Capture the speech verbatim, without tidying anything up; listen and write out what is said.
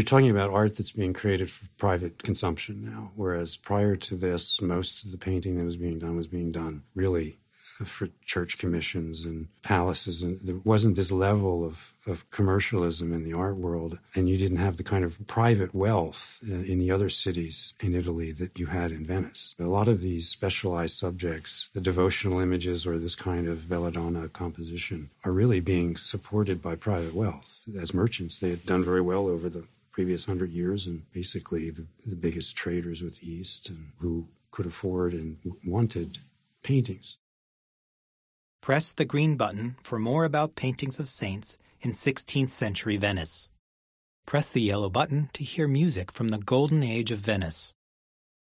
You're talking about art that's being created for private consumption now, whereas prior to this, most of the painting that was being done was being done really for church commissions and palaces, and there wasn't this level of, of commercialism in the art world, and you didn't have the kind of private wealth in the other cities in Italy that you had in Venice. A lot of these specialized subjects, the devotional images or this kind of belladonna composition, are really being supported by private wealth. As merchants, they had done very well over the previous hundred years, and basically the, the biggest traders with the East and who could afford and wanted paintings. Press the green button for more about paintings of saints in sixteenth century Venice. Press the yellow button to hear music from the Golden Age of Venice.